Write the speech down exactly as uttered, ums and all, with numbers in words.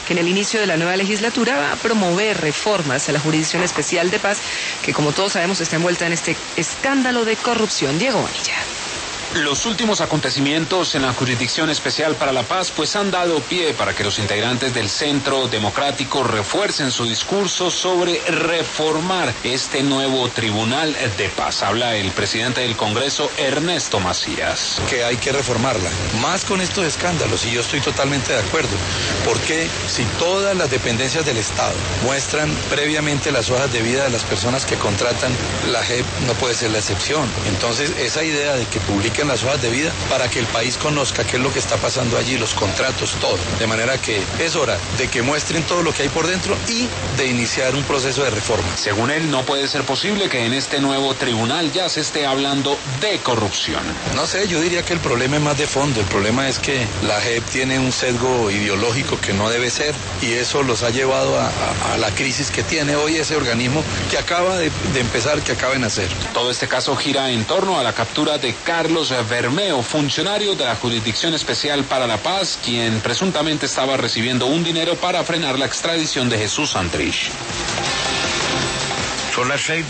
que en el inicio de la nueva legislatura va a promover reformas a la Jurisdicción Especial de Paz, que como todos sabemos está envuelta en este escándalo de corrupción. Diego Bonilla. Los últimos acontecimientos en la Jurisdicción Especial para la Paz pues han dado pie para que los integrantes del Centro Democrático refuercen su discurso sobre reformar este nuevo Tribunal de Paz. Habla el presidente del Congreso, Ernesto Macías. Que hay que reformarla, más con estos escándalos, y yo estoy totalmente de acuerdo, porque si todas las dependencias del Estado muestran previamente las hojas de vida de las personas que contratan, la J E P no puede ser la excepción. Entonces, esa idea de que publiquen las hojas de vida para que el país conozca qué es lo que está pasando allí, los contratos, todo. De manera que es hora de que muestren todo lo que hay por dentro y de iniciar un proceso de reforma. Según él, no puede ser posible que en este nuevo tribunal ya se esté hablando de corrupción. No sé, yo diría que el problema es más de fondo. El problema es que la J E P tiene un sesgo ideológico que no debe ser, y eso los ha llevado a, a, a la crisis que tiene hoy ese organismo que acaba de, de empezar, que acaba de nacer. Todo este caso gira en torno a la captura de Carlos Bermeo, funcionario de la Jurisdicción Especial para la Paz, quien presuntamente estaba recibiendo un dinero para frenar la extradición de Jesús Santrich. Son las seis.